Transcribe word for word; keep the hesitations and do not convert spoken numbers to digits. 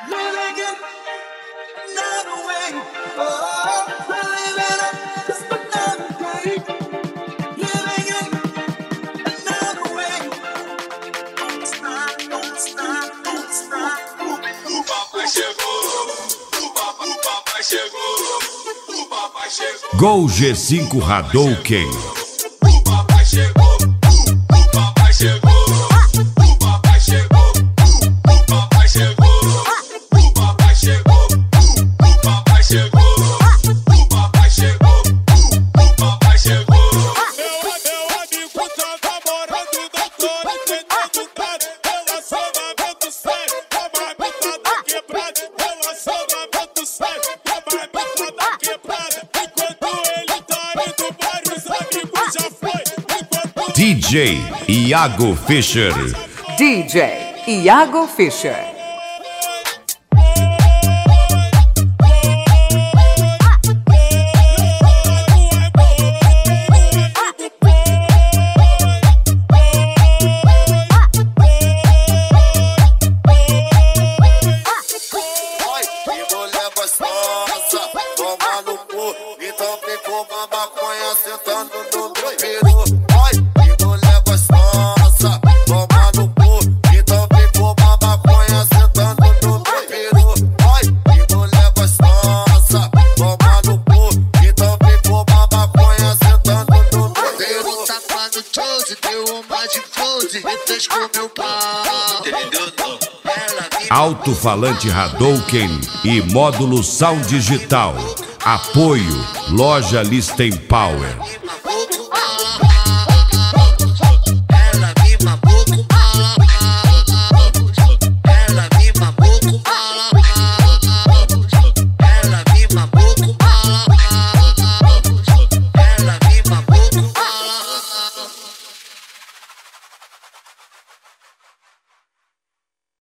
Gol G cinco Hadouken. O papai chegou, o papai chegou, o papai chegou, o papai chegou, o papai chegou, o papai chegou, o papai chegou, o papai chegou. Meu amigo tá namorando, doutor, entendendo cara, relacionamento sério, a marmita tá quebrada, relacionamento sério, a marmita tá quebrada. D J Iago Fischer. D J Iago Fischer. Alto-falante Hadouken e módulo Sound Digital. Apoio Loja Listen Power.